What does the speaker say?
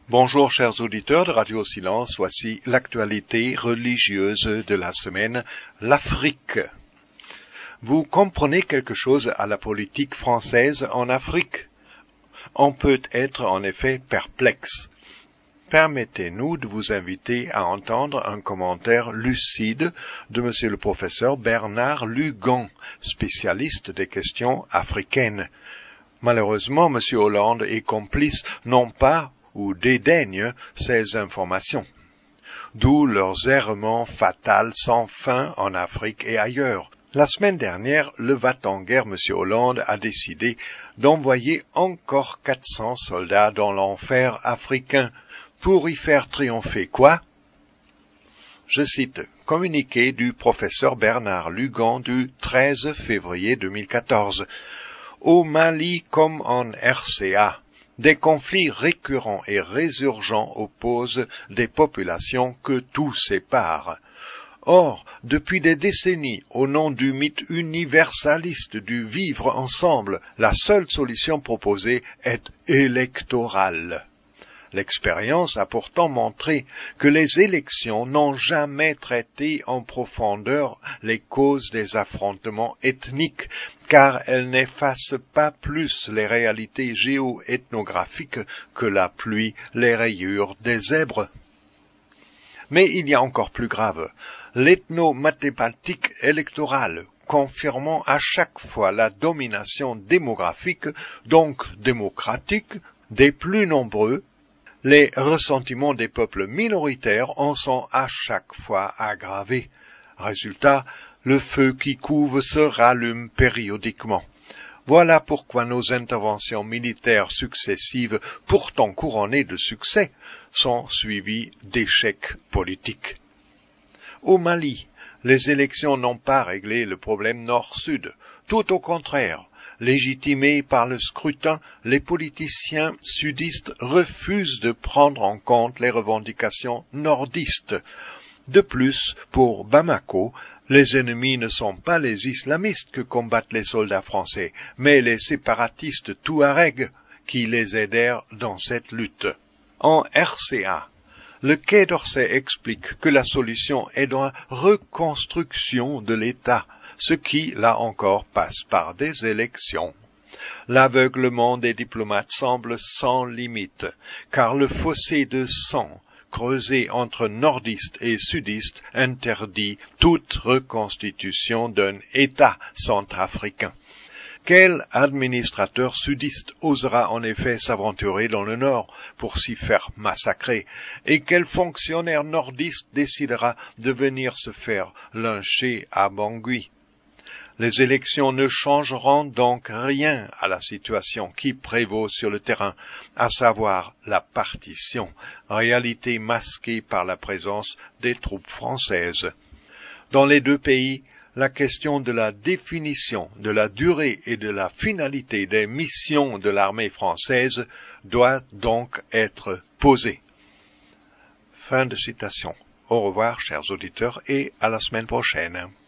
Bonjour chers auditeurs de Radio Silence, voici l'actualité religieuse de la semaine, l'Afrique. Vous comprenez quelque chose à la politique française en Afrique? On peut être en effet perplexe. Permettez-nous de vous inviter à entendre un commentaire lucide de monsieur le professeur Bernard Lugan, spécialiste des questions africaines. Malheureusement, monsieur Hollande est complice non pas ou dédaigne ces informations. D'où leurs errements fatals sans fin en Afrique et ailleurs. La semaine dernière, le va-t-en-guerre M. Hollande a décidé d'envoyer encore 400 soldats dans l'enfer africain pour y faire triompher quoi? Je cite, communiqué du professeur Bernard Lugan du 13 février 2014. Au Mali comme en RCA, des conflits récurrents et résurgents opposent des populations que tout sépare. Or, depuis des décennies, au nom du mythe universaliste du vivre ensemble, la seule solution proposée est électorale. L'expérience a pourtant montré que les élections n'ont jamais traité en profondeur les causes des affrontements ethniques, car elles n'effacent pas plus les réalités géo-ethnographiques que la pluie les rayures des zèbres. Mais il y a encore plus grave, l'ethnomathématique électorale, confirmant à chaque fois la domination démographique, donc démocratique, des plus nombreux. Les ressentiments des peuples minoritaires en sont à chaque fois aggravés. Résultat, le feu qui couve se rallume périodiquement. Voilà pourquoi nos interventions militaires successives, pourtant couronnées de succès, sont suivies d'échecs politiques. Au Mali, les élections n'ont pas réglé le problème nord-sud, tout au contraire. Légitimés par le scrutin, les politiciens sudistes refusent de prendre en compte les revendications nordistes. De plus, pour Bamako, les ennemis ne sont pas les islamistes que combattent les soldats français, mais les séparatistes touaregs qui les aidèrent dans cette lutte. En RCA, le Quai d'Orsay explique que la solution est dans la reconstruction de l'État, ce qui, là encore, passe par des élections. L'aveuglement des diplomates semble sans limite, car le fossé de sang creusé entre nordistes et sudistes interdit toute reconstitution d'un État centrafricain. Quel administrateur sudiste osera en effet s'aventurer dans le Nord pour s'y faire massacrer, et quel fonctionnaire nordiste décidera de venir se faire lyncher à Bangui? Les élections ne changeront donc rien à la situation qui prévaut sur le terrain, à savoir la partition, réalité masquée par la présence des troupes françaises. Dans les deux pays, la question de la définition, de la durée et de la finalité des missions de l'armée française doit donc être posée. Fin de citation. Au revoir, chers auditeurs, et à la semaine prochaine.